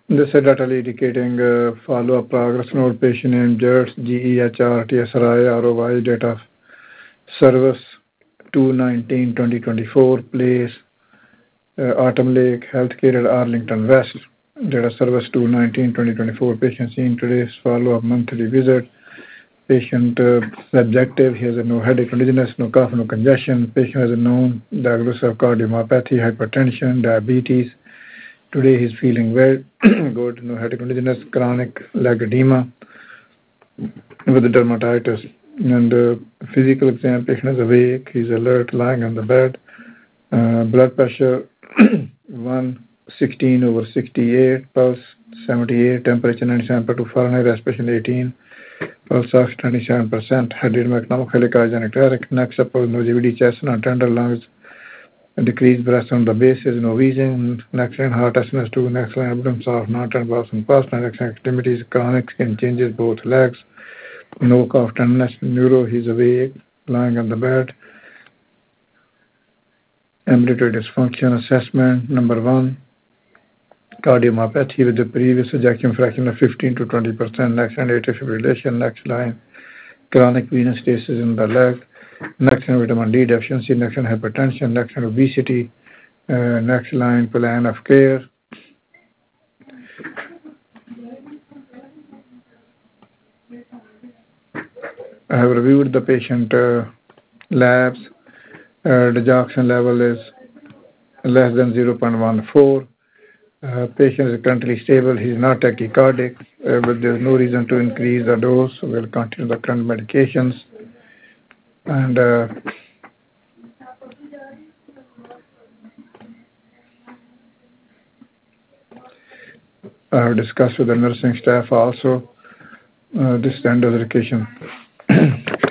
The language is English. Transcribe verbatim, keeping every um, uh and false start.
This is data indicating uh, follow-up progress note patient name G E H R T S R I R O Y date of service two nineteen twenty twenty-four, place uh, Autumn Lake Healthcare at Arlington West, date of service two nineteen twenty twenty-four, patient seen today's follow-up monthly visit. Patient uh, subjective, he has a no headache, no dizziness, no cough, no congestion. Patient has a known diagnosis of cardiomyopathy, hypertension, diabetes. Today he's feeling well, good, no headache, no dizziness, chronic leg edema with the dermatitis. And uh, physical exam, patient is awake, he's alert, lying on the bed. Uh, blood pressure one sixteen over sixty-eight, pulse seventy-eight, temperature ninety-seven point two Fahrenheit, respiration eighteen. Pulse oxygen ninety-seven percent, head economic helicogenic, neck support, no G V D, chest, no tender lungs, decreased breath on the bases, no wheezing, next line heart S N S two, next line abdomen soft, not and pulse and pulse, next line extremities, chronic skin changes, both legs, no cough, tenderness, neuro, he's awake, lying on the bed. Ambulatory dysfunction assessment, number one, cardiomyopathy with the previous ejection fraction of fifteen to twenty percent, next line atrial fibrillation, next line chronic venous stasis in the leg, next line vitamin D deficiency, next line hypertension, next line obesity, uh, next line plan of care. I have reviewed the patient uh, labs. Uh, the digoxin level is less than zero point one four. Uh, patient is currently stable. He is not tachycardic, uh, but there is no reason to increase the dose. So we'll continue the current medications. And uh, I have discussed with the nursing staff also. Uh, this is the end of the education.